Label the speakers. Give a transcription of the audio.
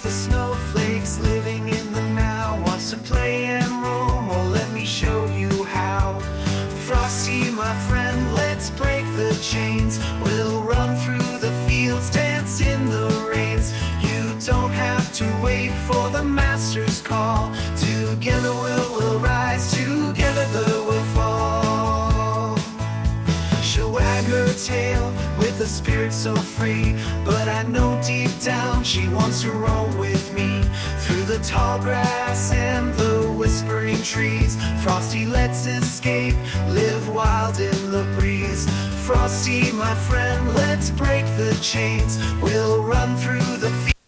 Speaker 1: the snowflakes, living in the now, wants to play and roam. Oh, let me show you how. Frosty, my friend, let's break the chains. We'll run through the fields, dance in the rains. You don't have to wait for the master's call. Together we'll rise, together we'll fall. She'll wag her tail with a spirit so free, but I know deep down she wants to roam with me. Through the tall grass and the whispering trees, Frosty, let's escape, live wild in the breeze. Frosty, my friend, let's break the chains. We'll run through the fields,